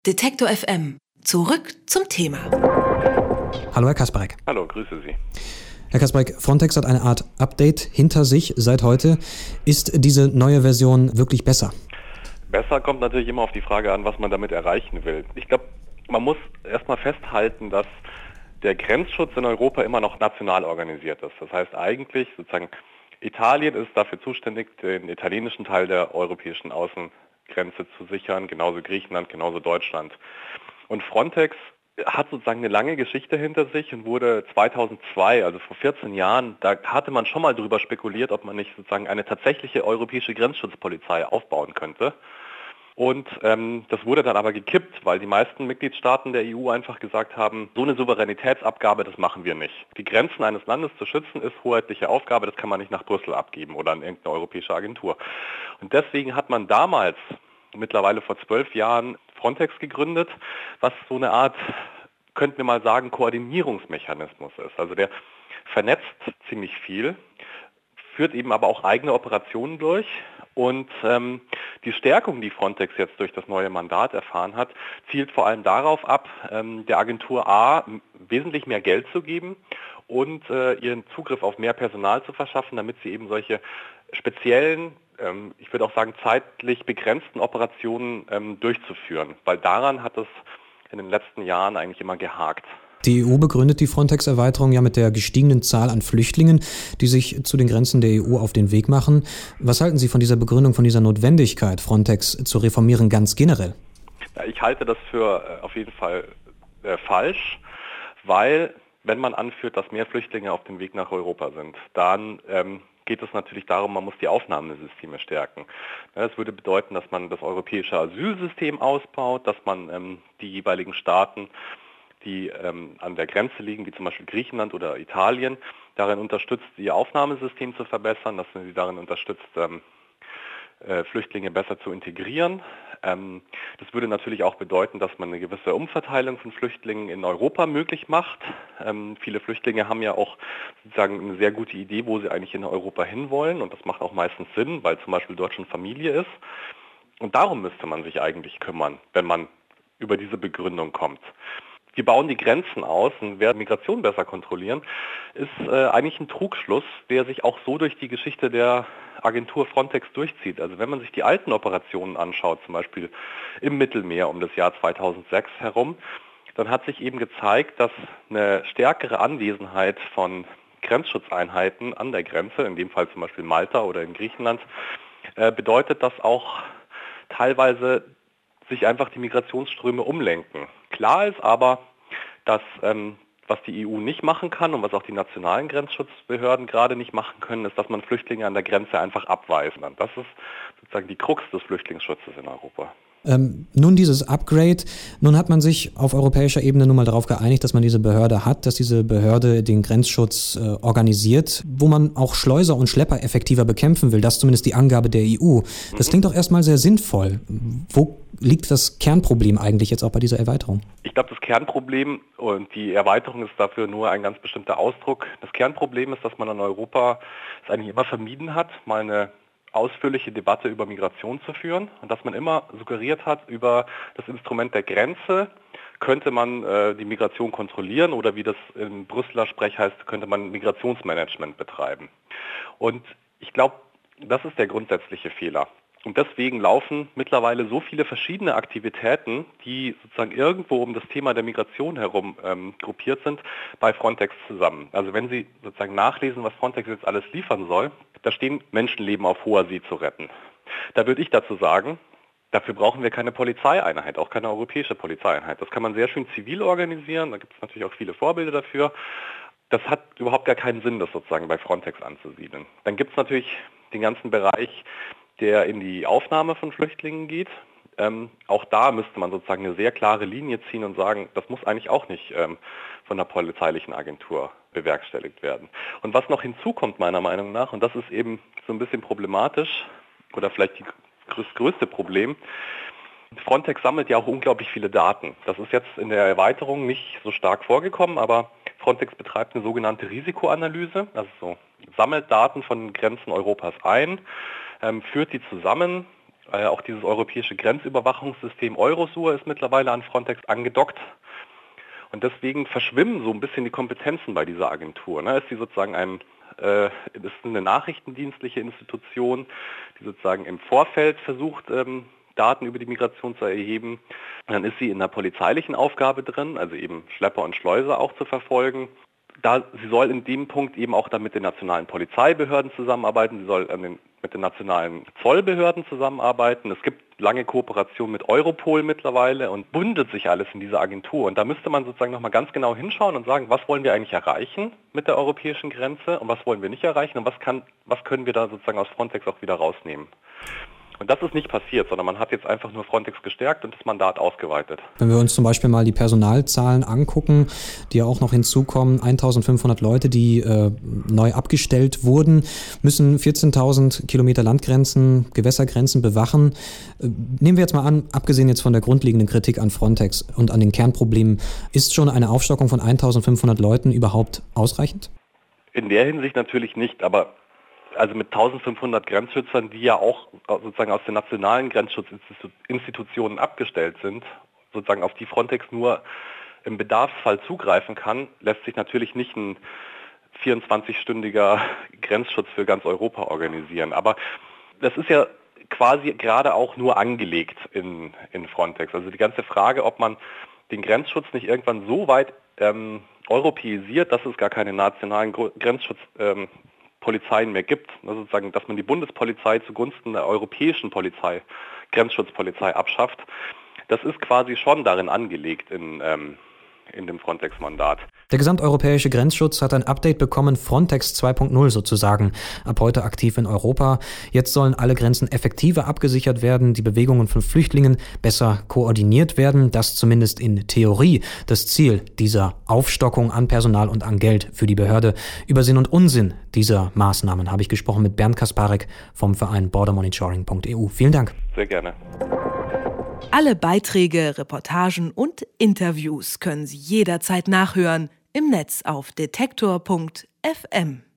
Detektor FM. Zurück zum Thema. Hallo Herr Kasparek. Hallo, grüße Sie. Herr Kasparek, Frontex hat eine Art Update hinter sich seit heute. Ist diese neue Version wirklich besser? Besser kommt natürlich immer auf die Frage an, was man damit erreichen will. Ich glaube, man muss erstmal festhalten, dass der Grenzschutz in Europa immer noch national organisiert ist. Das heißt eigentlich sozusagen, Italien ist dafür zuständig, den italienischen Teil der europäischen Außengrenze zu sichern, genauso Griechenland, genauso Deutschland. Und Frontex hat sozusagen eine lange Geschichte hinter sich und wurde 2002, also vor 14 Jahren, da hatte man schon mal drüber spekuliert, ob man nicht sozusagen eine tatsächliche europäische Grenzschutzpolizei aufbauen könnte. Und das wurde dann aber gekippt, weil die meisten Mitgliedstaaten der EU einfach gesagt haben, so eine Souveränitätsabgabe, das machen wir nicht. Die Grenzen eines Landes zu schützen, ist hoheitliche Aufgabe, das kann man nicht nach Brüssel abgeben oder an irgendeine europäische Agentur. Und deswegen hat man damals, mittlerweile vor 12 Jahren, Frontex gegründet, was so eine Art, könnten wir mal sagen, Koordinierungsmechanismus ist. Also der vernetzt ziemlich viel, führt eben aber auch eigene Operationen durch. Und die Stärkung, die Frontex jetzt durch das neue Mandat erfahren hat, zielt vor allem darauf ab, der Agentur A wesentlich mehr Geld zu geben und ihren Zugriff auf mehr Personal zu verschaffen, damit sie eben solche speziellen, ich würde auch sagen zeitlich begrenzten Operationen durchzuführen. Weil daran hat es in den letzten Jahren eigentlich immer gehakt. Die EU begründet die Frontex-Erweiterung ja mit der gestiegenen Zahl an Flüchtlingen, die sich zu den Grenzen der EU auf den Weg machen. Was halten Sie von dieser Begründung, von dieser Notwendigkeit, Frontex zu reformieren, ganz generell? Ich halte das für auf jeden Fall falsch, weil wenn man anführt, dass mehr Flüchtlinge auf dem Weg nach Europa sind, dann geht es natürlich darum, man muss die Aufnahmesysteme stärken. Das würde bedeuten, dass man das europäische Asylsystem ausbaut, dass man die jeweiligen Staaten, die an der Grenze liegen, wie zum Beispiel Griechenland oder Italien, darin unterstützt, ihr Aufnahmesystem zu verbessern, dass man sie darin unterstützt, Flüchtlinge besser zu integrieren. Das würde natürlich auch bedeuten, dass man eine gewisse Umverteilung von Flüchtlingen in Europa möglich macht. Viele Flüchtlinge haben ja auch sozusagen eine sehr gute Idee, wo sie eigentlich in Europa hinwollen, und das macht auch meistens Sinn, weil zum Beispiel dort schon Familie ist. Und darum müsste man sich eigentlich kümmern, wenn man über diese Begründung kommt. Wir bauen die Grenzen aus und werden Migration besser kontrollieren, ist eigentlich ein Trugschluss, der sich auch so durch die Geschichte der Agentur Frontex durchzieht. Also wenn man sich die alten Operationen anschaut, zum Beispiel im Mittelmeer um das Jahr 2006 herum, dann hat sich eben gezeigt, dass eine stärkere Anwesenheit von Grenzschutzeinheiten an der Grenze, in dem Fall zum Beispiel Malta oder in Griechenland, bedeutet, dass auch teilweise sich einfach die Migrationsströme umlenken. Klar ist aber, dass was die EU nicht machen kann und was auch die nationalen Grenzschutzbehörden gerade nicht machen können, ist, dass man Flüchtlinge an der Grenze einfach abweist. Und das ist sozusagen die Krux des Flüchtlingsschutzes in Europa. Nun dieses Upgrade, nun hat man sich auf europäischer Ebene nun mal darauf geeinigt, dass man diese Behörde hat, dass diese Behörde den Grenzschutz organisiert, wo man auch Schleuser und Schlepper effektiver bekämpfen will. Das ist zumindest die Angabe der EU. Das klingt doch erstmal sehr sinnvoll. Wo liegt das Kernproblem eigentlich jetzt auch bei dieser Erweiterung? Ich glaube, das Kernproblem, und die Erweiterung ist dafür nur ein ganz bestimmter Ausdruck, das Kernproblem ist, dass man in Europa es eigentlich immer vermieden hat, mal eine ausführliche Debatte über Migration zu führen, und dass man immer suggeriert hat, über das Instrument der Grenze könnte man die Migration kontrollieren, oder wie das im Brüsseler Sprech heißt, könnte man Migrationsmanagement betreiben. Und ich glaube, das ist der grundsätzliche Fehler. Und deswegen laufen mittlerweile so viele verschiedene Aktivitäten, die sozusagen irgendwo um das Thema der Migration herum gruppiert sind, bei Frontex zusammen. Also wenn Sie sozusagen nachlesen, was Frontex jetzt alles liefern soll, da stehen Menschenleben auf hoher See zu retten. Da würde ich dazu sagen, dafür brauchen wir keine Polizeieinheit, auch keine europäische Polizeieinheit. Das kann man sehr schön zivil organisieren, da gibt es natürlich auch viele Vorbilder dafür. Das hat überhaupt gar keinen Sinn, das sozusagen bei Frontex anzusiedeln. Dann gibt es natürlich den ganzen Bereich, der in die Aufnahme von Flüchtlingen geht. Auch da müsste man sozusagen eine sehr klare Linie ziehen und sagen, das muss eigentlich auch nicht von der polizeilichen Agentur bewerkstelligt werden. Und was noch hinzukommt meiner Meinung nach, und das ist eben so ein bisschen problematisch oder vielleicht das größte Problem, Frontex sammelt ja auch unglaublich viele Daten. Das ist jetzt in der Erweiterung nicht so stark vorgekommen, aber Frontex betreibt eine sogenannte Risikoanalyse, also sammelt Daten von Grenzen Europas ein, führt die zusammen Auch dieses europäische Grenzüberwachungssystem Eurosur ist mittlerweile an Frontex angedockt. Und deswegen verschwimmen so ein bisschen die Kompetenzen bei dieser Agentur. Ist sie sozusagen ist eine nachrichtendienstliche Institution, die sozusagen im Vorfeld versucht, Daten über die Migration zu erheben. Dann ist sie in der polizeilichen Aufgabe drin, also eben Schlepper und Schleuser auch zu verfolgen. Sie soll in dem Punkt eben auch dann mit den nationalen Polizeibehörden zusammenarbeiten, sie soll mit den nationalen Zollbehörden zusammenarbeiten. Es gibt lange Kooperation mit Europol mittlerweile und bundet sich alles in dieser Agentur. Und da müsste man sozusagen nochmal ganz genau hinschauen und sagen, was wollen wir eigentlich erreichen mit der europäischen Grenze und was wollen wir nicht erreichen und was können wir da sozusagen aus Frontex auch wieder rausnehmen. Und das ist nicht passiert, sondern man hat jetzt einfach nur Frontex gestärkt und das Mandat ausgeweitet. Wenn wir uns zum Beispiel mal die Personalzahlen angucken, die ja auch noch hinzukommen, 1500 Leute, die neu abgestellt wurden, müssen 14.000 Kilometer Landgrenzen, Gewässergrenzen bewachen. Nehmen wir jetzt mal an, abgesehen jetzt von der grundlegenden Kritik an Frontex und an den Kernproblemen, ist schon eine Aufstockung von 1500 Leuten überhaupt ausreichend? In der Hinsicht natürlich nicht, aber also mit 1500 Grenzschützern, die ja auch sozusagen aus den nationalen Grenzschutzinstitutionen abgestellt sind, sozusagen auf die Frontex nur im Bedarfsfall zugreifen kann, lässt sich natürlich nicht ein 24-stündiger Grenzschutz für ganz Europa organisieren. Aber das ist ja quasi gerade auch nur angelegt in Frontex. Also die ganze Frage, ob man den Grenzschutz nicht irgendwann so weit europäisiert, dass es gar keine nationalen Grenzschutzpolizeien mehr gibt, also sozusagen, dass man die Bundespolizei zugunsten der europäischen Polizei, Grenzschutzpolizei abschafft, das ist quasi schon darin angelegt in dem Frontex-Mandat. Der gesamteuropäische Grenzschutz hat ein Update bekommen, Frontex 2.0 sozusagen, ab heute aktiv in Europa. Jetzt sollen alle Grenzen effektiver abgesichert werden, die Bewegungen von Flüchtlingen besser koordiniert werden. Das zumindest in Theorie das Ziel dieser Aufstockung an Personal und an Geld für die Behörde. Über Sinn und Unsinn dieser Maßnahmen habe ich gesprochen mit Bernd Kasparek vom Verein bordermonitoring.eu. Vielen Dank. Sehr gerne. Alle Beiträge, Reportagen und Interviews können Sie jederzeit nachhören im Netz auf detektor.fm.